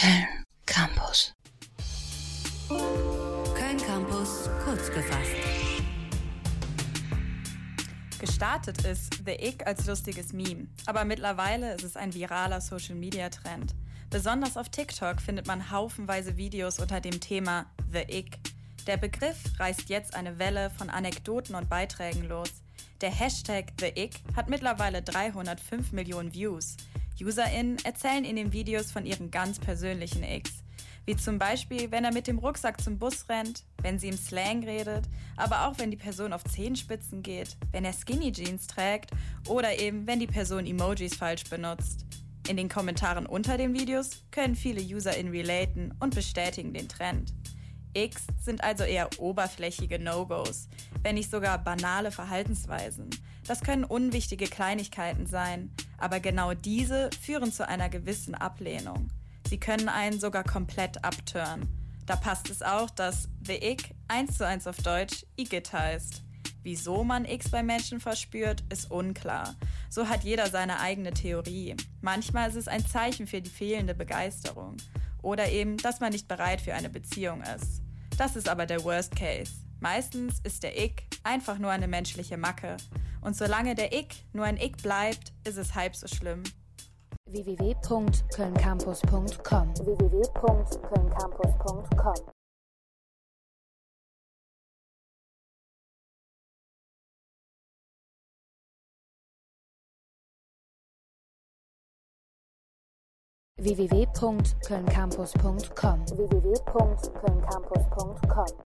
Köln Campus. Köln Campus kurz gefasst. Gestartet ist The Ick als lustiges Meme, aber mittlerweile ist es ein viraler Social-Media-Trend. Besonders auf TikTok findet man haufenweise Videos unter dem Thema The Ick. Der Begriff reißt jetzt eine Welle von Anekdoten und Beiträgen los. Der Hashtag The Ick hat mittlerweile 305 Millionen Views. UserInnen erzählen in den Videos von ihren ganz persönlichen Icks. Wie zum Beispiel, wenn er mit dem Rucksack zum Bus rennt, wenn sie im Slang redet, aber auch wenn die Person auf Zehenspitzen geht, wenn er Skinny Jeans trägt oder eben, wenn die Person Emojis falsch benutzt. In den Kommentaren unter den Videos können viele UserInnen relaten und bestätigen den Trend. Icks sind also eher oberflächige No-Gos, wenn nicht sogar banale Verhaltensweisen. Das können unwichtige Kleinigkeiten sein, aber genau diese führen zu einer gewissen Ablehnung. Sie können einen sogar komplett abturnen. Da passt es auch, dass The Ick 1:1 auf Deutsch Igitt heißt. Wieso man Icks bei Menschen verspürt, ist unklar. So hat jeder seine eigene Theorie. Manchmal ist es ein Zeichen für die fehlende Begeisterung. Oder eben, dass man nicht bereit für eine Beziehung ist. Das ist aber der Worst Case. Meistens ist der Ick einfach nur eine menschliche Macke. Und solange der Ick nur ein Ick bleibt, ist es halb so schlimm. www.kölncampus.com www.kölncampus.com www.kölncampus.com www.kölncampus.com